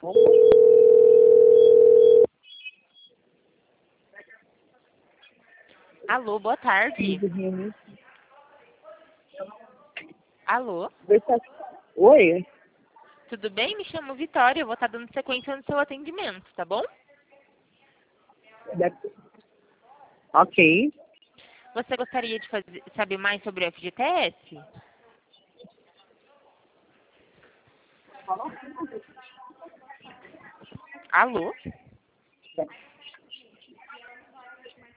Alô, boa tarde. Alô, Oi? tudo bem? Me chamo Vitória, eu vou estar dando sequência no seu atendimento, tá bom? Ok. Você gostaria de saber mais sobre o FGTS? Alô?